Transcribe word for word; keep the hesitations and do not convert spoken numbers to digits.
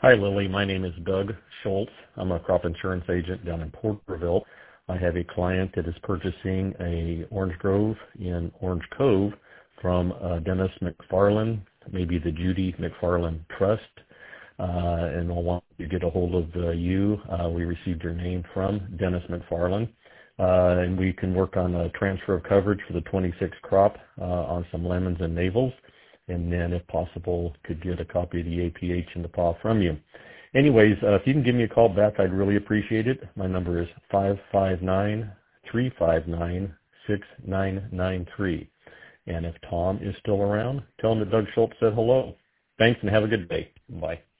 Hi, Lily. My name is Doug Schultz. I'm a crop insurance agent down in Porterville. I have a client that is purchasing a orange grove in Orange Cove from uh, Dennis McFarland, maybe the Judy McFarland Trust. Uh, and I want to get a hold of uh, you. Uh, we received your name from Dennis McFarland. Uh, and we can work on a transfer of coverage for the twenty-six crop uh, on some lemons and navels. And then, if possible, could get a copy of the A P H and the P A W from you. Anyways, uh, if you can give me a call back, I'd really appreciate it. My number is five five nine, three five nine, six nine nine three. And if Tom is still around, tell him that Doug Schultz said hello. Thanks and have a good day. Bye.